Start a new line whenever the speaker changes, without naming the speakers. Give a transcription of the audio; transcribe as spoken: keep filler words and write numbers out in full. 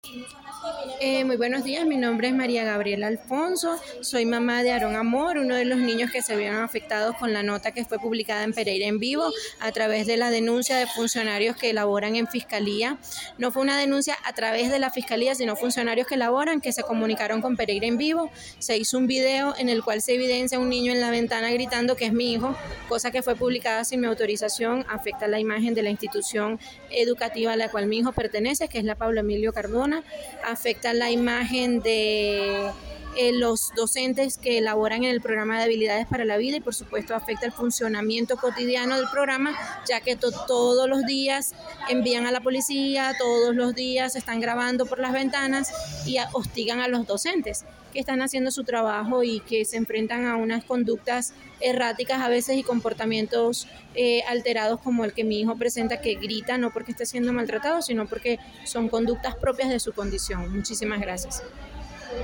Eh, muy buenos días, mi nombre es María Gabriela Alfonso, soy mamá de Aarón Amor, uno de los niños que se vieron afectados con la nota que fue publicada en Pereira en Vivo a través de la denuncia de funcionarios que laboran en Fiscalía. No fue una denuncia a través de la Fiscalía, sino funcionarios que laboran, que se comunicaron con Pereira en Vivo. Se hizo un video en el cual se evidencia un niño en la ventana gritando que es mi hijo, cosa que fue publicada sin mi autorización, afecta la imagen de la institución educativa a la cual mi hijo pertenece, que es la Pablo Emilio Cardona, afecta la imagen de eh, los docentes que elaboran en el programa de habilidades para la vida y por supuesto afecta el funcionamiento cotidiano del programa, ya que to todos los días envían a la policía, todos los días están grabando por las ventanas y a hostigan a los docentes que están haciendo su trabajo y que se enfrentan a unas conductas erráticas a veces y comportamientos eh, alterados como el que mi hijo presenta, que grita no porque esté siendo maltratado, sino porque son conductas propias de su condición. Muchísimas gracias.